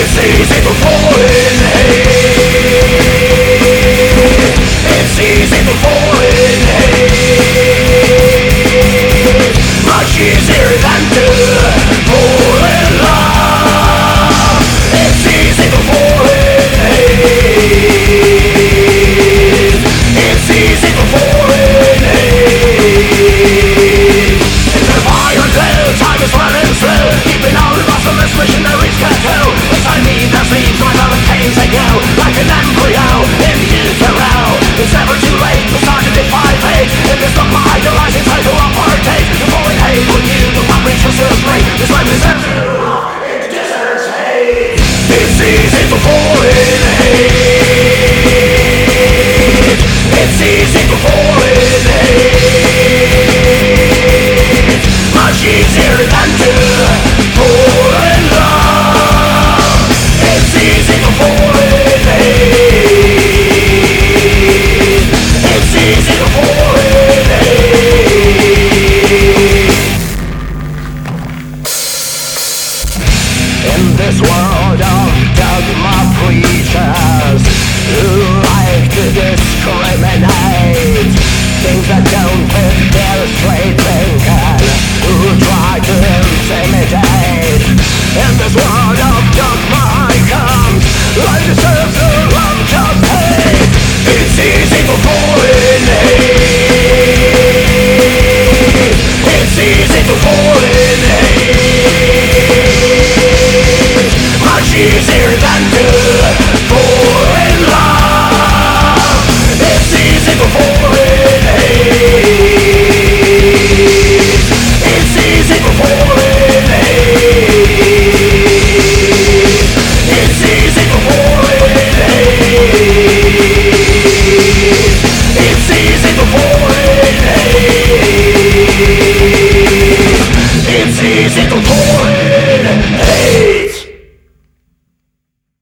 easy to fall in hate. It's easy to fall in hate. Much easier than to fall in love. It's easy to fall in hate. It's easy to fall in hate. In the violent hell, time is running slow, keeping all the bottomless missionaries can't tell. The time need that sleeps my love and pains they go, like an embryo in utero. It's never too late to start to defy fate. In this book my idealizing cycle of partake. The falling hate will you, the one reach for still straight. This life is empty, it deserves hate. It's easy to fall in hate. It's easy to fall in hate. Much easier than to fall in love. It's easy to fall in hate. It's easy to fall in hate. In this world of dogma preachers who like to discriminate things that don't fit their straight thinking, who try to intimidate. In this world of dogma comes life is